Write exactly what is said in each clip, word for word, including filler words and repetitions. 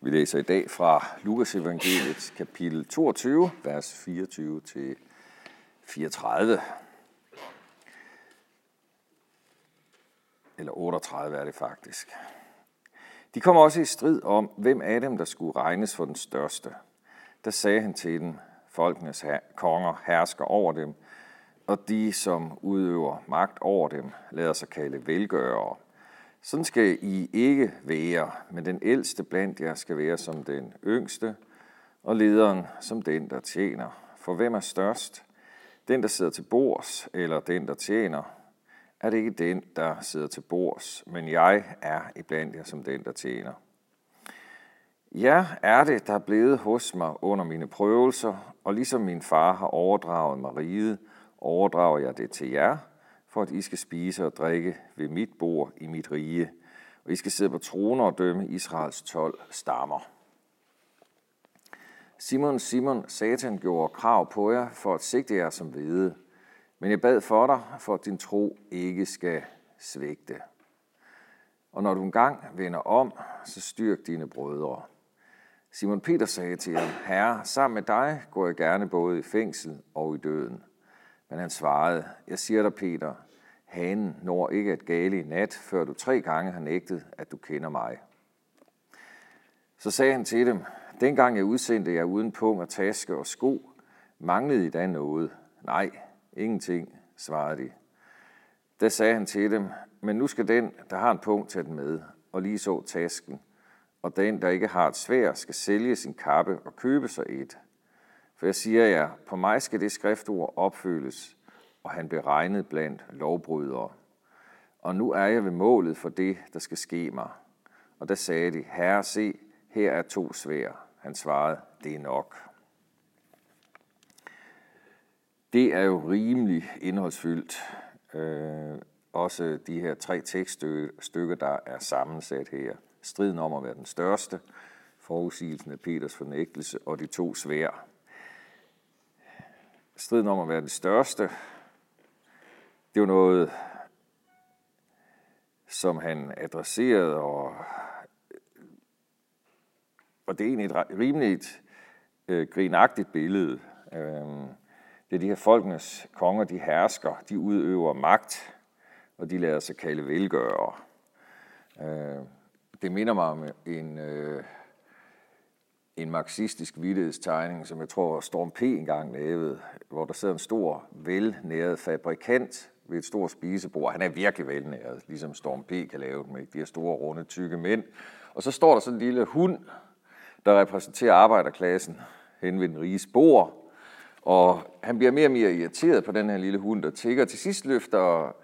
Vi læser i dag fra Lukas evangeliet kapitel toogtyve, vers fireogtyve til fireogtredive. Eller otteogtredive er det faktisk. De kom også i strid om, hvem af dem, der skulle regnes for den største. Der sagde han til dem, folkenes her- konger hersker over dem, og de, som udøver magt over dem, lader sig kalde velgørere. Sådan skal I ikke være, men den ældste blandt jer skal være som den yngste, og lederen som den, der tjener. For hvem er størst? Den, der sidder til bords, eller den, der tjener? Er det ikke den, der sidder til bords, men jeg er iblandt jer som den, der tjener. Ja, er det, der er blevet hos mig under mine prøvelser, og ligesom min far har overdraget mig riget, overdrager jeg det til jer, for at I skal spise og drikke ved mit bord i mit rige, og I skal sidde på troner og dømme Israels tolv stammer. Simon, Simon, Satan gjorde krav på jer for at sigte jer som hvede, men jeg bad for dig, for at din tro ikke skal svigte. Og når du engang vender om, så styrk dine brødre. Simon Peter sagde til ham, Herre, sammen med dig går jeg gerne både i fængsel og i døden. Men han svarede, jeg siger dig, Peter, hanen når ikke at gale i nat, før du tre gange har nægtet, at du kender mig. Så sagde han til dem, dengang jeg udsendte jer uden pung og taske og sko, manglede I da noget? Nej, ingenting, svarede de. Da sagde han til dem, men nu skal den, der har en pung, tage den med, og lige så tasken, og den, der ikke har et sværd, skal sælge sin kappe og købe sig et. For jeg siger jer, på mig skal det skriftord opfyldes, og han blev regnet blandt lovbrydere. Og nu er jeg ved målet for det, der skal ske mig. Og der sagde de, Herre, se, her er to sværd. Han svarede, det er nok. Det er jo rimelig indholdsfyldt. Øh, også de her tre tekststykker, der er sammensat her. Striden om at være den største, forudsigelsen af Peters fornægtelse og de to sværd. Striden om at være den største, det er jo noget, som han adresserede, og, og det er egentlig et rimeligt øh, grinagtigt billede. Øh, det er de her folkenes konger, de hersker, de udøver magt, og de lader sig kalde velgørere. Øh, det minder mig om en... Øh, en marxistisk vittighedstegning, som jeg tror Storm P. engang lavede, hvor der sidder en stor, velnæret fabrikant ved et stort spisebord. Han er virkelig velnæret, ligesom Storm P. kan lave med de her store, runde, tykke mænd. Og så står der sådan en lille hund, der repræsenterer arbejderklassen hen ved den riges bord. Og han bliver mere og mere irriteret på den her lille hund, der tigger. Til sidst løfter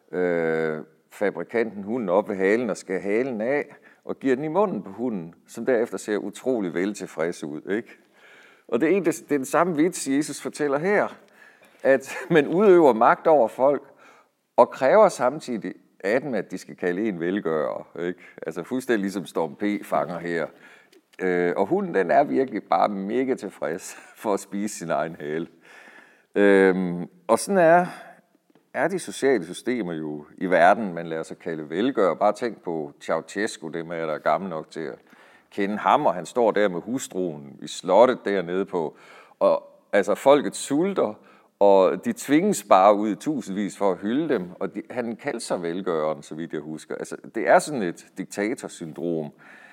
øh, fabrikanten hunden op ved halen og skal halen af, og giver den i munden på hunden, som derefter ser utrolig vel tilfreds ud. Ikke? Og det er, en, det er den samme vits, Jesus fortæller her, at man udøver magt over folk, og kræver samtidig af dem, at de skal kalde en velgører. Ikke? Altså fuldstændig ligesom Storm P. fanger her. Øh, og hunden, den er virkelig bare mega tilfreds for at spise sin egen hale. Øh, og sådan er... er de sociale systemer jo i verden, man lader sig kalde velgør. Bare tænk på Ceausescu, dem er der er gammel nok til at kende ham, og han står der med hustruen i slottet dernede på. Og altså, folket sulter, og de tvinges bare ud i tusindvis for at hylde dem, og de, han kalder sig velgøreren, så vidt jeg husker. Altså, det er sådan et diktatorsyndrom,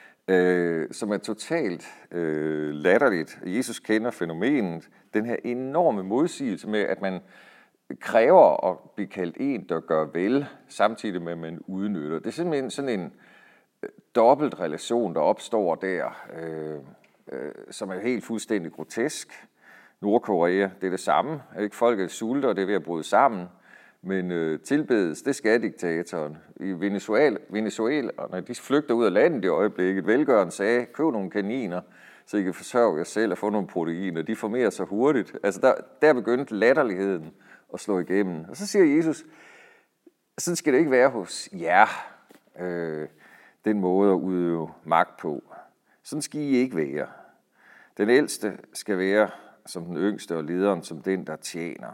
øh, som er totalt øh, latterligt. Jesus kender fænomenet, den her enorme modsigelse med, at man kræver at blive kaldt en, der gør vel, samtidig med, at man udnytter. Det er simpelthen sådan en dobbelt relation, der opstår der, øh, øh, som er helt fuldstændig grotesk. Nordkorea, det er det samme. Ikke? Folket sulter, og det er ved at bryde sammen, men øh, tilbedes, det skal diktatoren. I Venezuela, Venezuela, når de flygter ud af landet i øjeblikket, velgøren sagde, køb nogle kaniner, så I kan forsørge jer selv og få nogle proteiner. De formerer sig hurtigt. Altså der, der begyndte latterligheden at slå igennem. Og så siger Jesus, sådan skal det ikke være hos jer, øh, den måde at udøve magt på. Sådan skal I ikke være. Den ældste skal være som den yngste, og lederen som den, der tjener.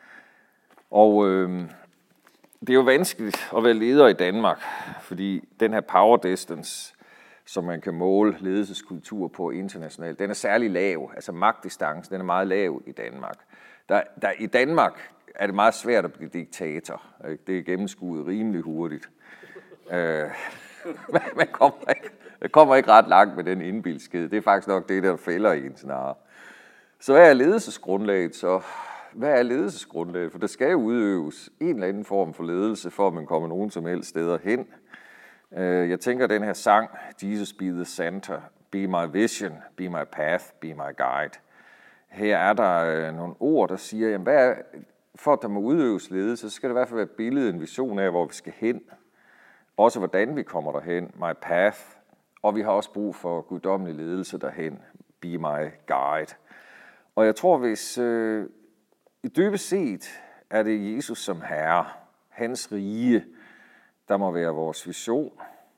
Og øh, det er jo vanskeligt at være leder i Danmark, fordi den her power distance, som man kan måle ledelseskultur på internationalt. Den er særlig lav, altså magtdistancen, den er meget lav i Danmark. Der, der, I Danmark er det meget svært at blive diktator. Ikke? Det er gennemskuet rimelig hurtigt. øh, man, kommer ikke, man kommer ikke ret langt med den indbilskhed. Det er faktisk nok det, der fælder i en snarere. Så hvad er ledelsesgrundlaget så? Hvad er ledelsesgrundlaget? For der skal jo udøves en eller anden form for ledelse, for at man kommer nogen som helst steder hen. Jeg tænker, den her sang, Jesus be the center, be my vision, be my path, be my guide. Her er der nogle ord, der siger, jamen, hvad er, for at der må udøves ledelse, så skal det i hvert fald være et billede, en vision af, hvor vi skal hen. Også hvordan vi kommer derhen, my path. Og vi har også brug for guddommelig ledelse derhen, be my guide. Og jeg tror, hvis øh, i dybest set er det Jesus som herre, hans rige, der må være vores vision.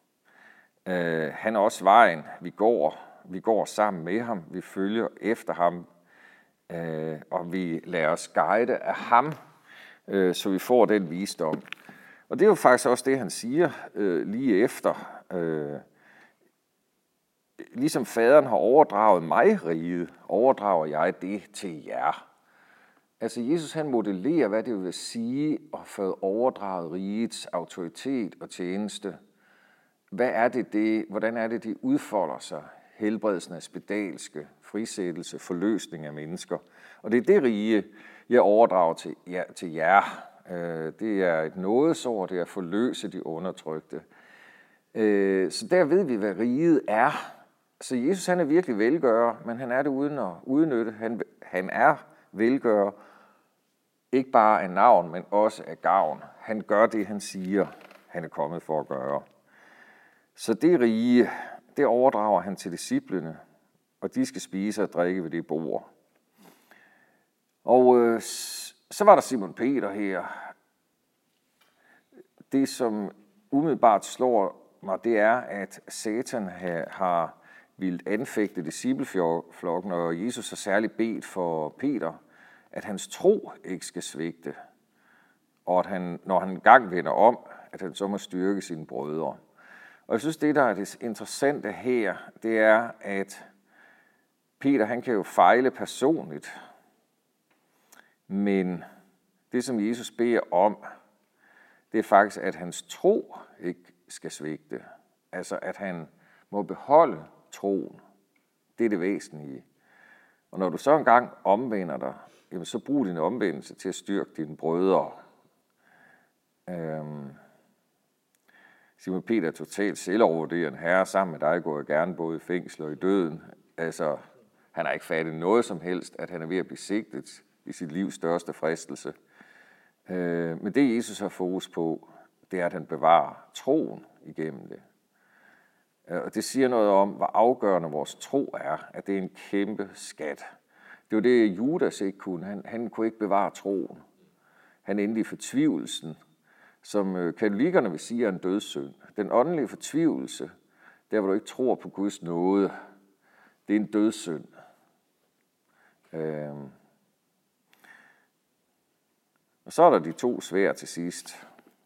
Øh, han er også vejen, vi går. Vi går sammen med ham, vi følger efter ham, øh, og vi lader os guide af ham, øh, så vi får den visdom. Og det er jo faktisk også det, han siger øh, lige efter. Øh, ligesom faderen har overdraget mig riget, overdrager jeg det til jer. Altså Jesus han modellerer, hvad det vil sige at få overdraget rigets autoritet og tjeneste. Hvad er det, det hvordan er det, det udfolder sig? Helbredelsen af spedalske, frisættelse, forløsning af mennesker. Og det er det rige, jeg overdrager til jer. Til jer. Det er et nådesord, det er at forløse de undertrykte. Så der ved vi, hvad riget er. Så Jesus han er virkelig velgører, men han er det uden at udnytte. Han, han er velgører, ikke bare af navn, men også af gavn. Han gør det, han siger, han er kommet for at gøre. Så det rige, det overdrager han til disciplene, og de skal spise og drikke ved det bord. Og øh, så var der Simon Peter her. Det, som umiddelbart slår mig, det er, at Satan har vildt anfægte discipleflokken, og Jesus har særligt bedt for Peter, at hans tro ikke skal svigte, og at han, når han engang vender om, at han så må styrke sine brødre. Og jeg synes, det der er det interessante her, det er, at Peter han kan jo fejle personligt, men det, som Jesus beder om, det er faktisk, at hans tro ikke skal svigte. Altså, at han må beholde troen. Det er det væsentlige. Og når du så engang omvender dig, jamen så brug din omvendelse til at styrke dine brødre. Øhm. Simon Peter er totalt selvovervurderende. Herre, sammen med dig går jeg gerne både i fængsel og i døden. Altså, han har ikke fattet noget som helst, at han er ved at blive sigtet i sit livs største fristelse. Øh, men det, Jesus har fokus på, det er, at han bevarer troen igennem det. Og det siger noget om, hvor afgørende vores tro er, at det er en kæmpe skat. Det var det, Judas ikke kunne. Han, han kunne ikke bevare troen. Han endte i fortvivlelsen, som katolikkerne vil sige er en dødssynd. Den åndelige fortvivlelse, der hvor du ikke tror på Guds nåde, det er en dødssynd. Øhm. Og så er der de to sværd til sidst.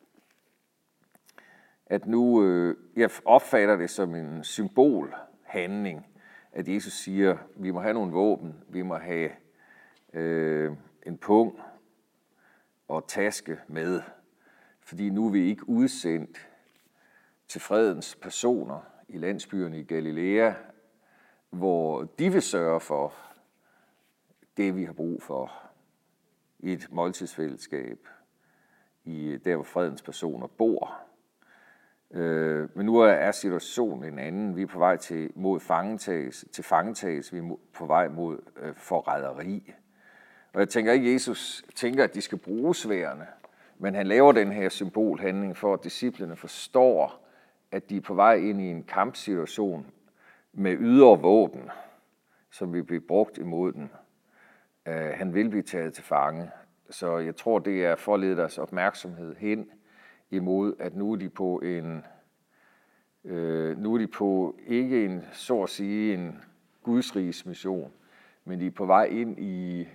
At nu, øh, jeg opfatter det som en symbolhandling, at Jesus siger, vi må have nogle våben, vi må have øh, en pung og taske med, fordi nu er vi ikke udsendt til fredens personer i landsbyerne i Galilea, hvor de vil sørge for det, vi har brug for i et måltidsfællesskab, i der, hvor fredens personer bor. Øh, men nu er situationen en anden. Vi er på vej til, mod fangetagelse, til fangetagelse, vi er på vej mod øh, forræderi. Og jeg tænker ikke, Jesus tænker, at de skal bruge sværene, men han laver den her symbolhandling for, at disciplene forstår, at de er på vej ind i en kampsituation med ydre våben, som vil blive brugt imod den. Uh, han vil blive taget til fange, så jeg tror, det er for at lede deres opmærksomhed hen imod, at nu er de på en, uh, nu er de på ikke en, så at sige, en gudsrigs mission, men de er på vej ind i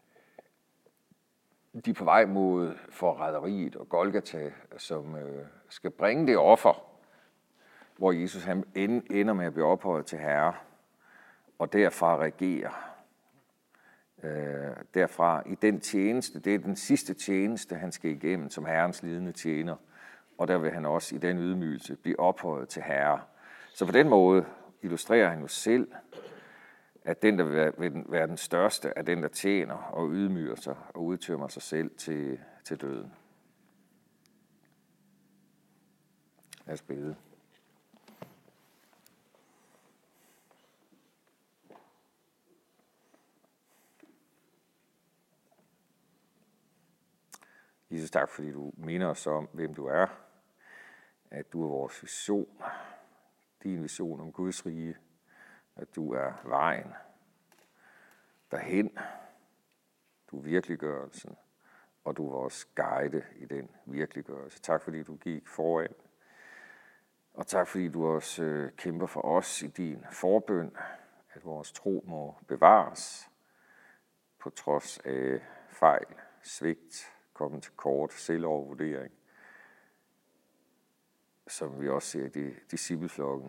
De er på vej mod forræderiet og Golgata, som øh, skal bringe det offer, hvor Jesus han ender med at blive ophøjet til herre, og derfra regerer. Øh, derfra i den tjeneste, det er den sidste tjeneste, han skal igennem som herrens lidende tjener, og der vil han også i den ydmygelse blive ophøjet til herre. Så på den måde illustrerer han jo selv, at den, der vil være den største, er den, der tjener og ydmyger sig og udtømmer sig selv til, til døden. Lad os bede. Jesus, tak fordi du minder os om, hvem du er, at du er vores vision, din vision om Guds rige, at du er vejen derhen, du er virkeliggørelsen, og du er vores guide i den virkeliggørelse. Tak fordi du gik foran, og tak fordi du også øh, kæmper for os i din forbøn, at vores tro må bevares på trods af fejl, svigt, komme til kort, selvovervurdering, som vi også ser i discipleflokken.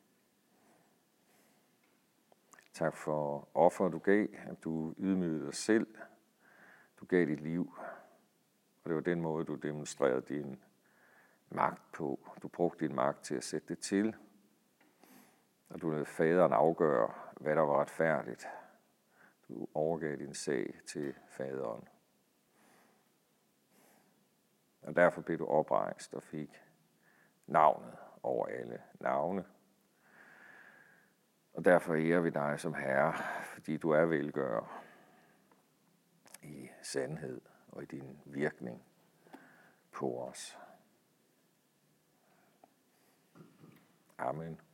Tak for offeret, du gav, at du ydmygede dig selv. Du gav dit liv, og det var den måde, du demonstrerede din magt på. Du brugte din magt til at sætte det til, og du lod faderen afgøre, hvad der var retfærdigt. Du overgav din sag til faderen. Og derfor blev du oprejst og fik navnet over alle navne. Og derfor ærer vi dig som Herre, fordi du er velgører i sandhed og i din virkning på os. Amen.